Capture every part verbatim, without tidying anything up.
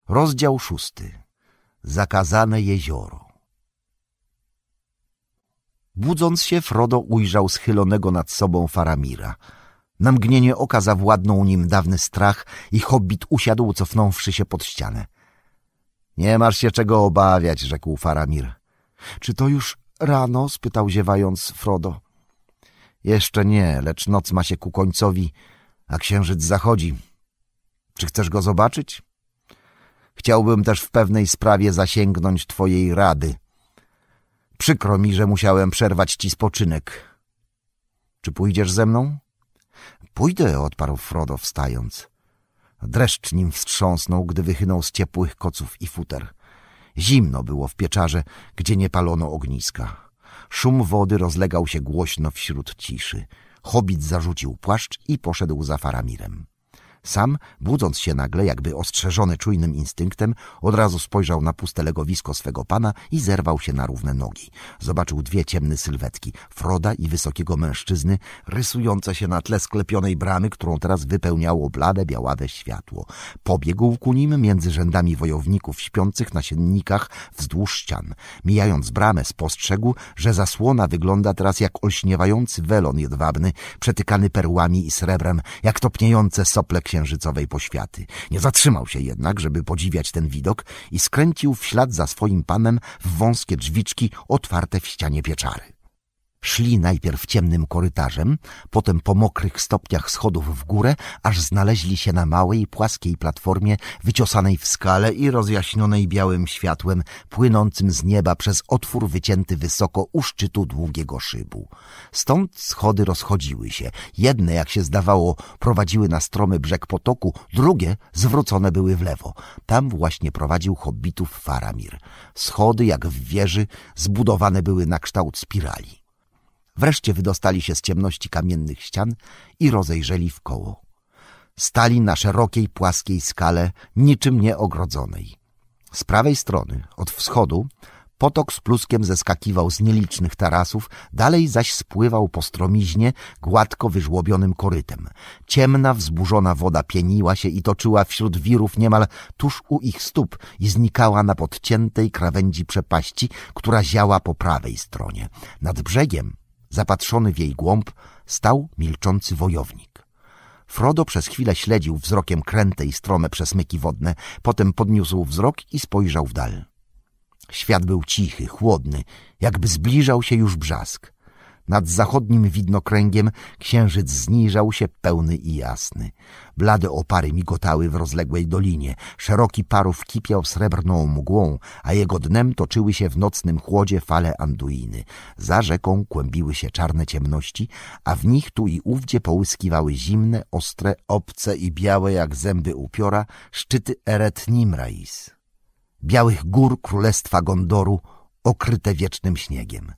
Rozdział szósty. Zakazane jezioro. Budząc się, Frodo ujrzał schylonego nad sobą Faramira. Na mgnienie oka zawładnął nim dawny strach i hobbit usiadł, cofnąwszy się pod ścianę. — Nie masz się czego obawiać — rzekł Faramir. — Czy to już rano? — spytał ziewając Frodo. — Jeszcze nie, lecz noc ma się ku końcowi, a księżyc zachodzi. Czy chcesz go zobaczyć? Chciałbym też w pewnej sprawie zasięgnąć twojej rady. Przykro mi, że musiałem przerwać ci spoczynek. Czy pójdziesz ze mną? Pójdę — odparł Frodo, wstając. Dreszcz nim wstrząsnął, gdy wychynął z ciepłych koców i futer. Zimno było w pieczarze, gdzie nie palono ogniska. Szum wody rozlegał się głośno wśród ciszy. Hobbit zarzucił płaszcz i poszedł za Faramirem. Sam, budząc się nagle, jakby ostrzeżony czujnym instynktem, od razu spojrzał na puste legowisko swego pana i zerwał się na równe nogi. Zobaczył dwie ciemne sylwetki, Froda i wysokiego mężczyzny, rysujące się na tle sklepionej bramy, którą teraz wypełniało blade, białawe światło. Pobiegł ku nim między rzędami wojowników śpiących na siennikach wzdłuż ścian. Mijając bramę, spostrzegł, że zasłona wygląda teraz jak olśniewający welon jedwabny, przetykany perłami i srebrem, jak topniejące sople księżycowej poświaty. Nie zatrzymał się jednak, żeby podziwiać ten widok, i skręcił w ślad za swoim panem w wąskie drzwiczki otwarte w ścianie pieczary. Szli najpierw ciemnym korytarzem, potem po mokrych stopniach schodów w górę, aż znaleźli się na małej, płaskiej platformie wyciosanej w skale i rozjaśnionej białym światłem płynącym z nieba przez otwór wycięty wysoko u szczytu długiego szybu. Stąd schody rozchodziły się. Jedne, jak się zdawało, prowadziły na stromy brzeg potoku, drugie zwrócone były w lewo. Tam właśnie prowadził hobbitów Faramir. Schody, jak w wieży, zbudowane były na kształt spirali. Wreszcie wydostali się z ciemności kamiennych ścian i rozejrzeli wkoło. Stali na szerokiej, płaskiej skale, niczym nieogrodzonej. Z prawej strony, od wschodu, potok z pluskiem zeskakiwał z nielicznych tarasów, dalej zaś spływał po stromiźnie gładko wyżłobionym korytem. Ciemna, wzburzona woda pieniła się i toczyła wśród wirów niemal tuż u ich stóp i znikała na podciętej krawędzi przepaści, która ziała po prawej stronie. Nad brzegiem, zapatrzony w jej głąb, stał milczący wojownik. Frodo przez chwilę śledził wzrokiem kręte i strome przesmyki wodne, potem podniósł wzrok i spojrzał w dal. Świat był cichy, chłodny, jakby zbliżał się już brzask. Nad zachodnim widnokręgiem księżyc zniżał się pełny i jasny. Blade opary migotały w rozległej dolinie. Szeroki Parów kipiał srebrną mgłą, a jego dnem toczyły się w nocnym chłodzie fale Anduiny. Za rzeką kłębiły się czarne ciemności, a w nich tu i ówdzie połyskiwały zimne, ostre, obce i białe jak zęby upiora szczyty Eret Nimrais, białych gór królestwa Gondoru, okryte wiecznym śniegiem.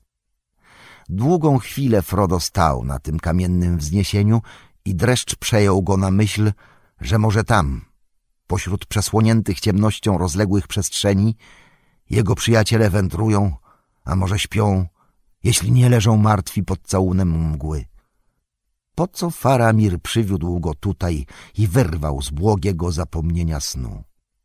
Długą chwilę Frodo stał na tym kamiennym wzniesieniu i dreszcz przejął go na myśl, że może tam, pośród przesłoniętych ciemnością rozległych przestrzeni, jego przyjaciele wędrują, a może śpią, jeśli nie leżą martwi pod całunem mgły. Po co Faramir przywiódł go tutaj i wyrwał z błogiego zapomnienia snu?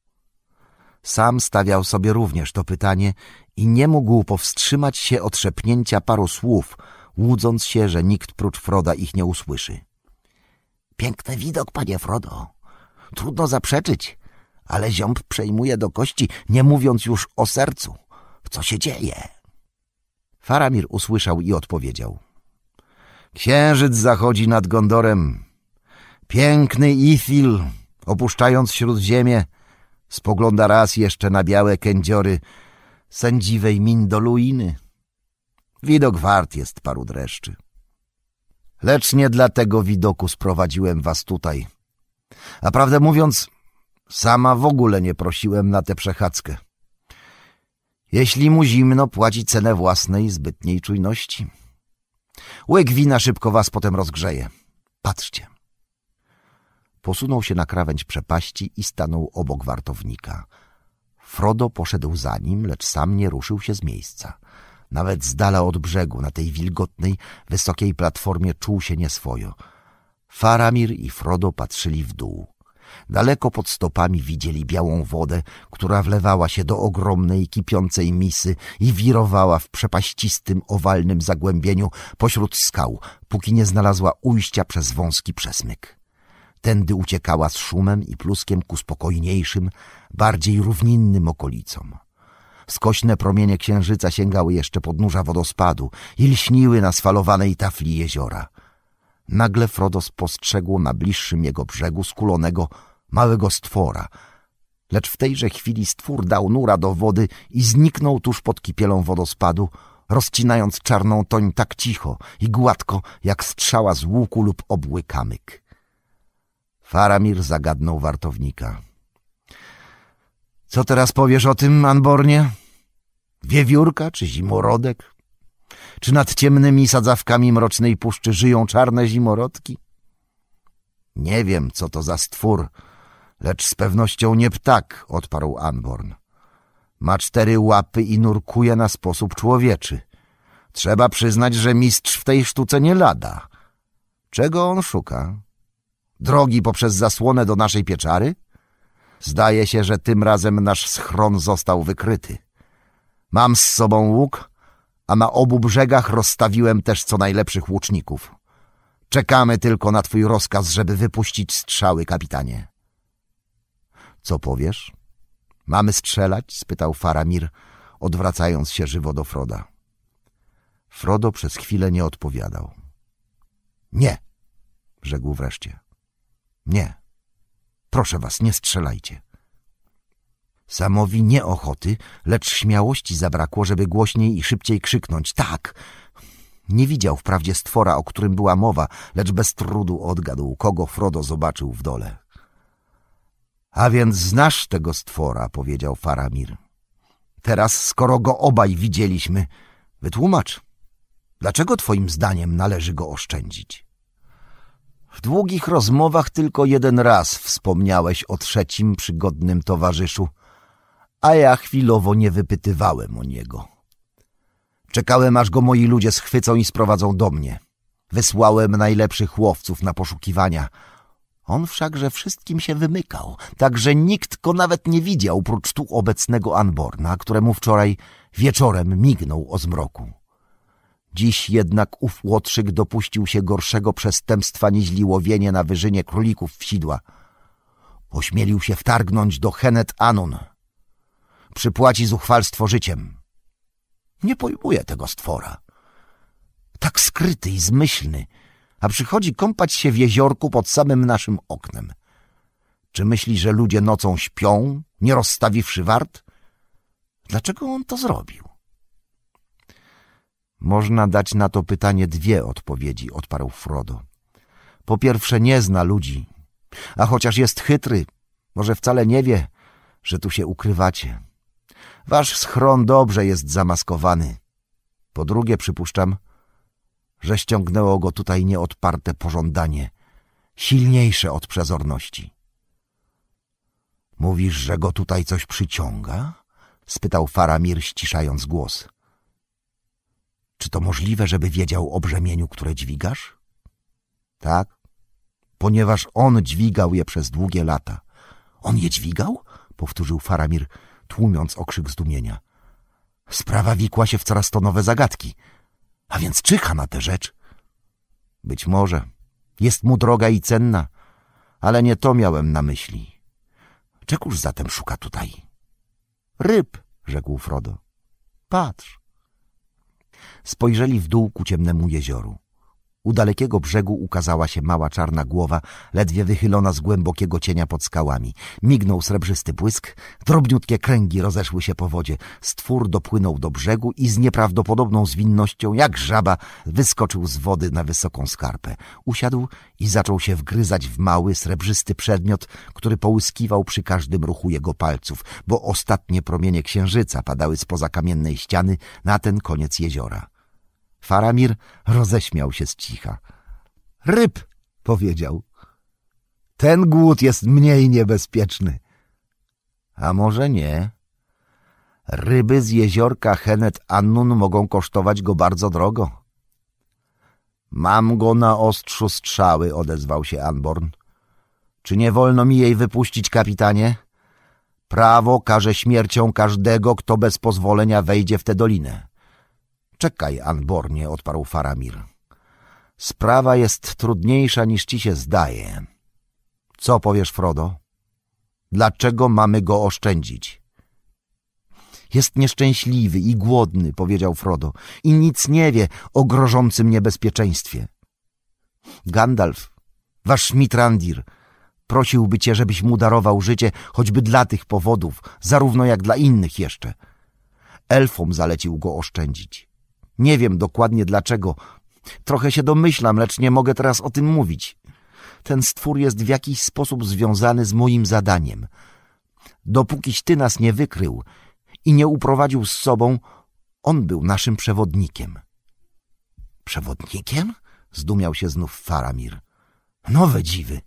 Sam stawiał sobie również to pytanie i nie mógł powstrzymać się od szepnięcia paru słów, łudząc się, że nikt prócz Froda ich nie usłyszy. Piękny widok, panie Frodo. Trudno zaprzeczyć, ale ziąb przejmuje do kości, nie mówiąc już o sercu. Co się dzieje? Faramir usłyszał i odpowiedział. Księżyc zachodzi nad Gondorem. Piękny Ithil, opuszczając śródziemie, spogląda raz jeszcze na białe kędziory sędziwej Mindoluiny. Widok wart jest paru dreszczy. Lecz nie dla tego widoku sprowadziłem was tutaj. A prawdę mówiąc, sama w ogóle nie prosiłem na tę przechadzkę. Jeśli mu zimno, płaci cenę własnej zbytniej czujności. Łyk wina szybko was potem rozgrzeje. Patrzcie. Posunął się na krawędź przepaści i stanął obok wartownika. Frodo poszedł za nim, lecz sam nie ruszył się z miejsca. Nawet z dala od brzegu, na tej wilgotnej, wysokiej platformie czuł się nieswojo. Faramir i Frodo patrzyli w dół. Daleko pod stopami widzieli białą wodę, która wlewała się do ogromnej, kipiącej misy i wirowała w przepaścistym, owalnym zagłębieniu pośród skał, póki nie znalazła ujścia przez wąski przesmyk. Tędy uciekała z szumem i pluskiem ku spokojniejszym, bardziej równinnym okolicom. Skośne promienie księżyca sięgały jeszcze podnóża wodospadu i lśniły na sfalowanej tafli jeziora. Nagle Frodo spostrzegł na bliższym jego brzegu skulonego małego stwora, lecz w tejże chwili stwór dał nura do wody i zniknął tuż pod kipielą wodospadu, rozcinając czarną toń tak cicho i gładko, jak strzała z łuku lub obły kamyk. Faramir zagadnął wartownika. — Co teraz powiesz o tym, Anbornie? Wiewiórka czy zimorodek? Czy nad ciemnymi sadzawkami mrocznej puszczy żyją czarne zimorodki? Nie wiem, co to za stwór, lecz z pewnością nie ptak, odparł Anborn. Ma cztery łapy i nurkuje na sposób człowieczy. Trzeba przyznać, że mistrz w tej sztuce nie lada. Czego on szuka? Drogi poprzez zasłonę do naszej pieczary? Zdaje się, że tym razem nasz schron został wykryty. Mam z sobą łuk, a na obu brzegach rozstawiłem też co najlepszych łuczników. Czekamy tylko na twój rozkaz, żeby wypuścić strzały, kapitanie. Co powiesz? Mamy strzelać? Spytał Faramir, odwracając się żywo do Froda. Frodo przez chwilę nie odpowiadał. Nie, rzekł wreszcie. Nie, proszę was, nie strzelajcie. Samowi nie ochoty, lecz śmiałości zabrakło, żeby głośniej i szybciej krzyknąć tak. Nie widział wprawdzie stwora, o którym była mowa, lecz bez trudu odgadł, kogo Frodo zobaczył w dole. A więc znasz tego stwora, powiedział Faramir. Teraz, skoro go obaj widzieliśmy, wytłumacz, dlaczego twoim zdaniem należy go oszczędzić? W długich rozmowach tylko jeden raz wspomniałeś o trzecim przygodnym towarzyszu, a ja chwilowo nie wypytywałem o niego. Czekałem, aż go moi ludzie schwycą i sprowadzą do mnie. Wysłałem najlepszych łowców na poszukiwania. On wszakże wszystkim się wymykał, tak że nikt go nawet nie widział, prócz tu obecnego Anborna, któremu wczoraj wieczorem mignął o zmroku. Dziś jednak ów łotrzyk dopuścił się gorszego przestępstwa niźli łowienie na wyżynie królików w sidła. Ośmielił się wtargnąć do Henet Anun. Przypłaci zuchwalstwo życiem. Nie pojmuję tego stwora. Tak skryty i zmyślny, a przychodzi kąpać się w jeziorku pod samym naszym oknem. Czy myśli, że ludzie nocą śpią, nie rozstawiwszy wart? Dlaczego on to zrobił? Można dać na to pytanie dwie odpowiedzi, odparł Frodo. Po pierwsze, nie zna ludzi, a chociaż jest chytry, może wcale nie wie, że tu się ukrywacie. Wasz schron dobrze jest zamaskowany. Po drugie, przypuszczam, że ściągnęło go tutaj nieodparte pożądanie, silniejsze od przezorności. Mówisz, że go tutaj coś przyciąga? Spytał Faramir, ściszając głos. Czy to możliwe, żeby wiedział o brzemieniu, które dźwigasz? Tak, ponieważ on dźwigał je przez długie lata. On je dźwigał? Powtórzył Faramir, tłumiąc okrzyk zdumienia. Sprawa wikła się w coraz to nowe zagadki. A więc czyha na tę rzecz? Być może. Jest mu droga i cenna, ale nie to miałem na myśli. Czegóż zatem szuka tutaj? Ryb, rzekł Frodo. Patrz. Spojrzeli w dół ku ciemnemu jezioru. U dalekiego brzegu ukazała się mała czarna głowa, ledwie wychylona z głębokiego cienia pod skałami. Mignął srebrzysty błysk, drobniutkie kręgi rozeszły się po wodzie. Stwór dopłynął do brzegu i z nieprawdopodobną zwinnością, jak żaba, wyskoczył z wody na wysoką skarpę. Usiadł i zaczął się wgryzać w mały, srebrzysty przedmiot, który połyskiwał przy każdym ruchu jego palców, bo ostatnie promienie księżyca padały spoza kamiennej ściany na ten koniec jeziora. Faramir roześmiał się z cicha. Ryb, powiedział. Ten głód jest mniej niebezpieczny. A może nie? Ryby z jeziorka Henet Annun mogą kosztować go bardzo drogo. Mam go na ostrzu strzały, odezwał się Anborn. Czy nie wolno mi jej wypuścić, kapitanie? Prawo karze śmiercią każdego, kto bez pozwolenia wejdzie w tę dolinę. Czekaj, Anbornie, odparł Faramir. Sprawa jest trudniejsza niż ci się zdaje. Co powiesz, Frodo? Dlaczego mamy go oszczędzić? Jest nieszczęśliwy i głodny, powiedział Frodo, i nic nie wie o grożącym niebezpieczeństwie. Gandalf, wasz Mitrandir, prosiłby cię, żebyś mu darował życie, choćby dla tych powodów, zarówno jak dla innych jeszcze. Elfom zalecił go oszczędzić. Nie wiem dokładnie dlaczego. Trochę się domyślam, lecz nie mogę teraz o tym mówić. Ten stwór jest w jakiś sposób związany z moim zadaniem. Dopókiś ty nas nie wykrył i nie uprowadził z sobą, on był naszym przewodnikiem. Przewodnikiem? Zdumiał się znów Faramir. Nowe dziwy.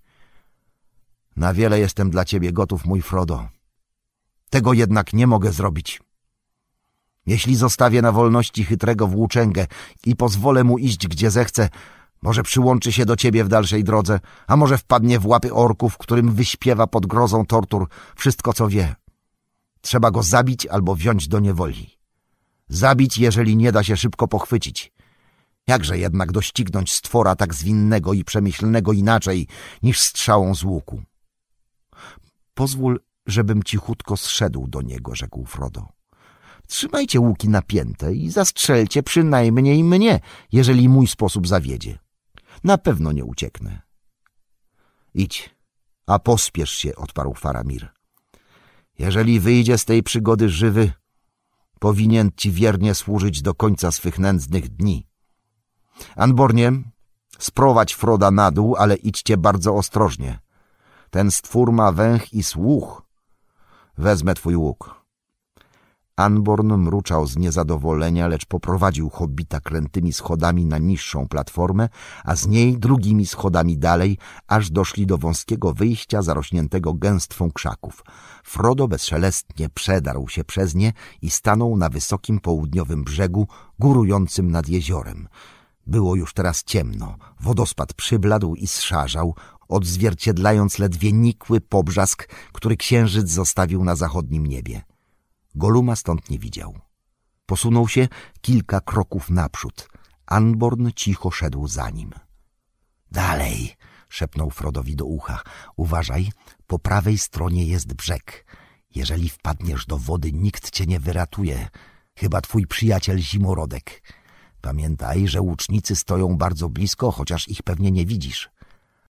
Na wiele jestem dla ciebie gotów, mój Frodo. Tego jednak nie mogę zrobić. Jeśli zostawię na wolności chytrego włóczęgę i pozwolę mu iść gdzie zechce, może przyłączy się do ciebie w dalszej drodze, a może wpadnie w łapy orków, którym wyśpiewa pod grozą tortur wszystko, co wie. Trzeba go zabić albo wziąć do niewoli. Zabić, jeżeli nie da się szybko pochwycić. Jakże jednak doścignąć stwora tak zwinnego i przemyślnego inaczej niż strzałą z łuku? Pozwól, żebym cichutko zszedł do niego, rzekł Frodo. Trzymajcie łuki napięte i zastrzelcie przynajmniej mnie, jeżeli mój sposób zawiedzie. Na pewno nie ucieknę. Idź, a pospiesz się, odparł Faramir. Jeżeli wyjdzie z tej przygody żywy, powinien ci wiernie służyć do końca swych nędznych dni. Anbornie, sprowadź Froda na dół, ale idźcie bardzo ostrożnie. Ten stwór ma węch i słuch. Wezmę twój łuk. Anborn mruczał z niezadowolenia, lecz poprowadził hobbita krętymi schodami na niższą platformę, a z niej drugimi schodami dalej, aż doszli do wąskiego wyjścia zarośniętego gęstwą krzaków. Frodo bezszelestnie przedarł się przez nie i stanął na wysokim południowym brzegu, górującym nad jeziorem. Było już teraz ciemno, wodospad przybladł i zszarzał, odzwierciedlając ledwie nikły pobrzask, który księżyc zostawił na zachodnim niebie. Goluma stąd nie widział. Posunął się kilka kroków naprzód. Anborn cicho szedł za nim. Dalej, szepnął Frodowi do ucha. Uważaj, po prawej stronie jest brzeg. Jeżeli wpadniesz do wody, nikt cię nie wyratuje, chyba twój przyjaciel Zimorodek. Pamiętaj, że łucznicy stoją bardzo blisko, chociaż ich pewnie nie widzisz.